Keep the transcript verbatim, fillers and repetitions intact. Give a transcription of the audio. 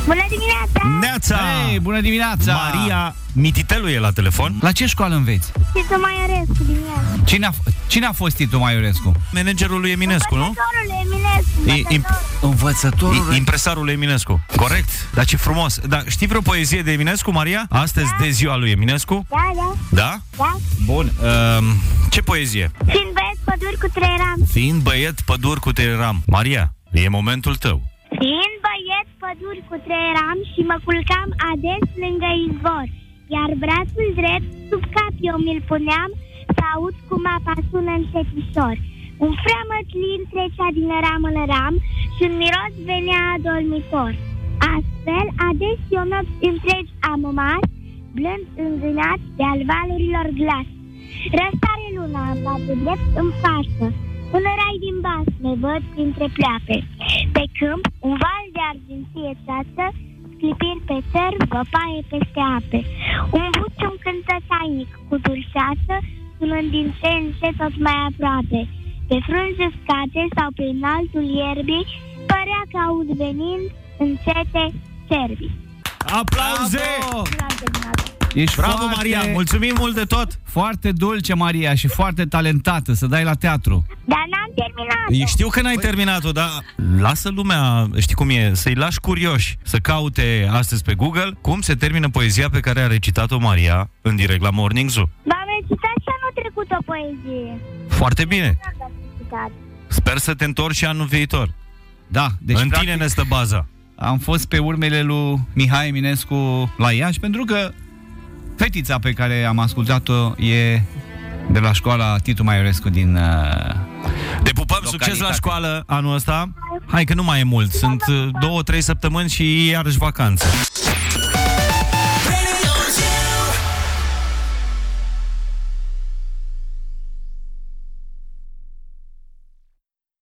Bună dimineața! Neața! Hei, bună dimineața! Maria Mititelu e la telefon. La ce școală înveți? Titu Maiorescu din Iași. Cine a, f- cine a fost Titu Maiorescu? Managerul lui Eminescu, nu? Învățătorul Eminescu. E- învățătorul. Învățătorul. I- Impresarul lui Eminescu. Corect. Dar ce frumos. Dar știi vreo poezie de Eminescu, Maria? Astăzi de ziua lui Eminescu? Da, da, Da? da. Bun. Um, ce poezie? Fiind băieți păduri cu trei rami. Fiind băiet pădur cu teram. Maria, e momentul tău. Fiind băieți păduri cu trei rami și mă culcam ades lângă izvor, iar brațul drept sub cap eu mi-l puneam să aud cum apa sună încetișor. Un freamăt lin trecea din ram în ram și un miros venea adormitor. Astfel, ades eu nopți întregi am mas, blând îngânat de al valurilor glas. Răsare luna în bate drept în față, un rai din basme văd printre pleape. Pe câmp, un val de arginție țață, sclipiri pe țăr, văpaie peste ape. Un bucium cântă tainic cu dulceață, sunând din ce în ce tot mai aproape. Pe frunze uscate sau pe înaltul ierbii, părea că aud venind încete cerbii. Aplauze! Bravo! Bravo! Ești Bravo, foarte, Maria! Mulțumim mult de tot! foarte dulce, Maria, și foarte talentată să dai la teatru. Dar n-am terminat. Eu știu că n-ai terminat-o, dar lasă lumea, știi cum e, să-i lași curioși să caute astăzi pe Google cum se termină poezia pe care a recitat-o Maria în direct la Morning Zoo. V-am recitat și anul trecut o poezie. Foarte bine! N-am recitat. Sper să te întorci și anul viitor. Da, deci În practic, tine ne stă baza. am fost pe urmele lui Mihai Eminescu la Iași, pentru că fetița pe care am ascultat-o e de la școala Titu Maiorescu din... Uh... Te pupăm, succes la școală anul ăsta. Hai că nu mai e mult, sunt uh, două, trei săptămâni și iarăși vacanță.